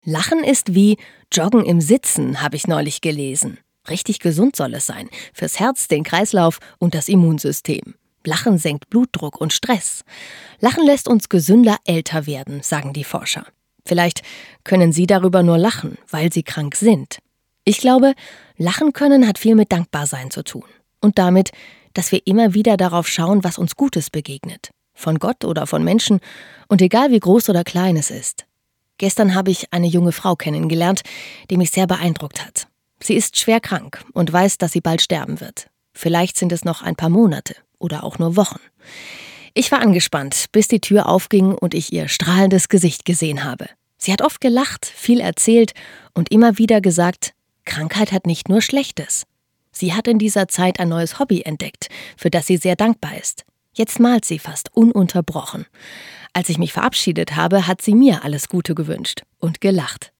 Lachen ist wie Joggen im Sitzen, habe ich neulich gelesen. Richtig gesund soll es sein. Fürs Herz, den Kreislauf und das Immunsystem. Lachen senkt Blutdruck und Stress. Lachen lässt uns gesünder älter werden, sagen die Forscher. Vielleicht können Sie darüber nur lachen, weil Sie krank sind. Ich glaube, lachen können hat viel mit Dankbarsein zu tun. Und damit, dass wir immer wieder darauf schauen, was uns Gutes begegnet. Von Gott oder von Menschen. Und egal wie groß oder klein es ist. Gestern habe ich eine junge Frau kennengelernt, die mich sehr beeindruckt hat. Sie ist schwer krank und weiß, dass sie bald sterben wird. Vielleicht sind es noch ein paar Monate oder auch nur Wochen. Ich war angespannt, bis die Tür aufging und ich ihr strahlendes Gesicht gesehen habe. Sie hat oft gelacht, viel erzählt und immer wieder gesagt, Krankheit hat nicht nur Schlechtes. Sie hat in dieser Zeit ein neues Hobby entdeckt, für das sie sehr dankbar ist. Jetzt malt sie fast ununterbrochen. Als ich mich verabschiedet habe, hat sie mir alles Gute gewünscht und gelacht.